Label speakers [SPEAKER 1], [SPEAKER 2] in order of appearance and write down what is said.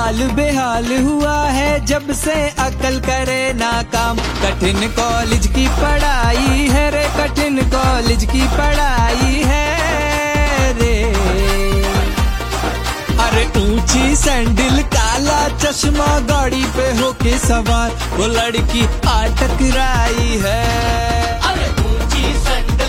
[SPEAKER 1] हाल बेहाल हुआ है जब से अकल करे ना काम। कठिन कॉलेज की पढ़ाई है रे, कठिन कॉलेज की पढ़ाई है रे। अरे ऊंची सैंडल काला चश्मा गाड़ी पे होके सवार, वो लड़की आ टकराई है।
[SPEAKER 2] अरे ऊंची सैंडल